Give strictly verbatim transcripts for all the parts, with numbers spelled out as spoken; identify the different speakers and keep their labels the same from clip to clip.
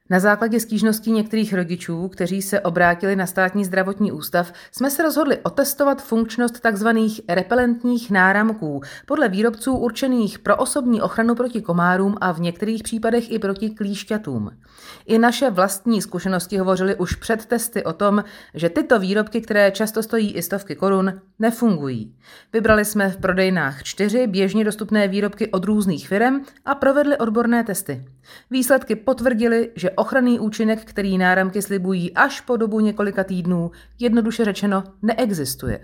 Speaker 1: Na základě stížností některých rodičů, kteří se obrátili na Státní zdravotní ústav, jsme se rozhodli otestovat funkčnost tzv. Repelentních náramků podle výrobců určených pro osobní ochranu proti komárům a v některých případech i proti klíšťatům. I naše vlastní zkušenosti hovořily už před testy o tom, že tyto výrobky, které často stojí i stovky korun, nefungují. Vybrali jsme v prodejnách čtyři běžně dostupné výrobky od různých firem a provedli odborné testy. Výsledky potvrdily, že ochranný účinek, který náramky slibují až po dobu několika týdnů, jednoduše řečeno neexistuje.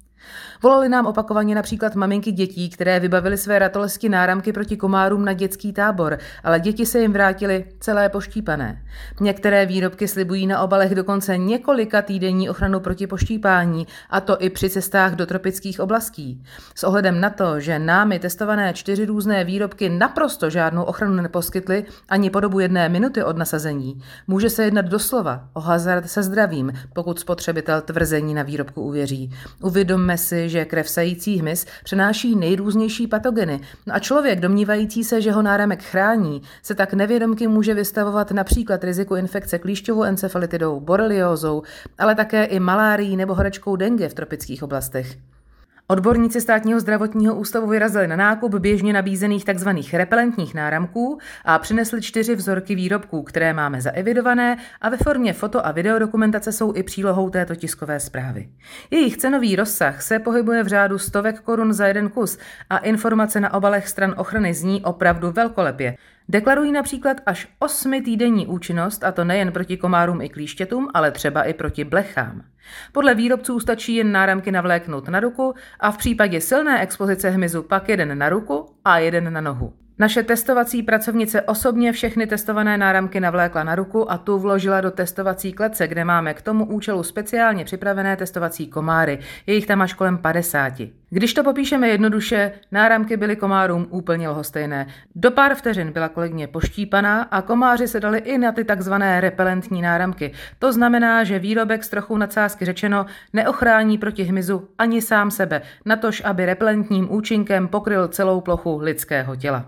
Speaker 1: Volali nám opakovaně například maminky dětí, které vybavily své ratolesti náramky proti komárům na dětský tábor, ale děti se jim vrátily celé poštípané. Některé výrobky slibují na obalech dokonce několika týdenní ochranu proti poštípání, a to i při cestách do tropických oblastí. S ohledem na to, že námi testované čtyři různé výrobky naprosto žádnou ochranu neposkytly ani po dobu jedné minuty od nasazení, může se jednat doslova o hazard se zdravím, pokud spotřebitel tvrzení na výrobku uvěří. Uvědomme si, že krev sající hmyz přenáší nejrůznější patogeny, no a člověk, domnívající se, že ho náramek chrání, se tak nevědomky může vystavovat například riziku infekce klíšťovou encefalitidou, boreliózou, ale také i malárií nebo horečkou dengue v tropických oblastech. Odborníci Státního zdravotního ústavu vyrazili na nákup běžně nabízených tzv. Repelentních náramků a přinesli čtyři vzorky výrobků, které máme zaevidované a ve formě foto- a videodokumentace jsou i přílohou této tiskové zprávy. Jejich cenový rozsah se pohybuje v řádu stovek korun za jeden kus a informace na obalech stran ochrany zní opravdu velkolepě. Deklarují například až osmitýdenní účinnost, a to nejen proti komárům i klíšťatům, ale třeba i proti blechám. Podle výrobců stačí jen náramky navléknout na ruku a v případě silné expozice hmyzu pak jeden na ruku a jeden na nohu. Naše testovací pracovnice osobně všechny testované náramky navlékla na ruku a tu vložila do testovací klece, kde máme k tomu účelu speciálně připravené testovací komáry. Je jich tam až kolem padesáti. Když to popíšeme jednoduše, náramky byly komárům úplně lhostejné. Do pár vteřin byla kolegyně poštípaná a komáři se dali i na ty takzvané repelentní náramky. To znamená, že výrobek s trochou nadsázky řečeno neochrání proti hmyzu ani sám sebe, natož aby repelentním účinkem pokryl celou plochu lidského těla.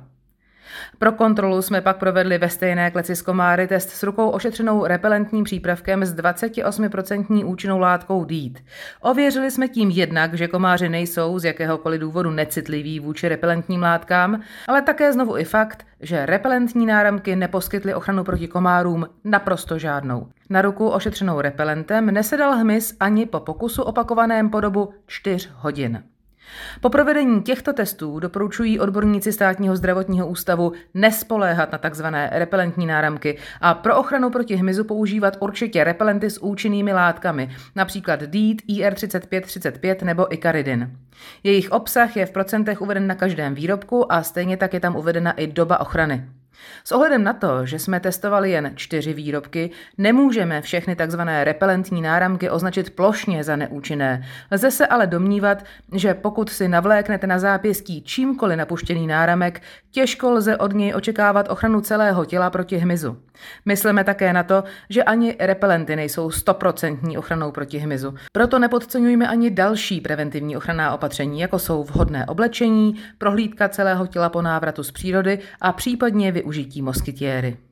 Speaker 1: Pro kontrolu jsme pak provedli ve stejné kleci s komáry test s rukou ošetřenou repelentním přípravkem s dvacet osm procent účinnou látkou D E E T. Ověřili jsme tím jednak, že komáři nejsou z jakéhokoliv důvodu necitliví vůči repelentním látkám, ale také znovu i fakt, že repelentní náramky neposkytly ochranu proti komárům naprosto žádnou. Na ruku ošetřenou repelentem nesedal hmyz ani po pokusu opakovaném po dobu čtyř hodin. Po provedení těchto testů doporučují odborníci Státního zdravotního ústavu nespoléhat na tzv. Repelentní náramky a pro ochranu proti hmyzu používat určitě repelenty s účinnými látkami, například D E E T, I R třicet pět třicet pět nebo Icaridin. Jejich obsah je v procentech uveden na každém výrobku a stejně tak je tam uvedena i doba ochrany. S ohledem na to, že jsme testovali jen čtyři výrobky, nemůžeme všechny tzv. Repelentní náramky označit plošně za neúčinné. Lze se ale domnívat, že pokud si navléknete na zápěstí čímkoliv napuštěný náramek, těžko lze od něj očekávat ochranu celého těla proti hmyzu. Myslíme také na to, že ani repelenty nejsou stoprocentní ochranou proti hmyzu. Proto nepodceňujme ani další preventivní ochranná opatření, jako jsou vhodné oblečení, prohlídka celého těla po návratu z přírody a případně využití moskytiéry.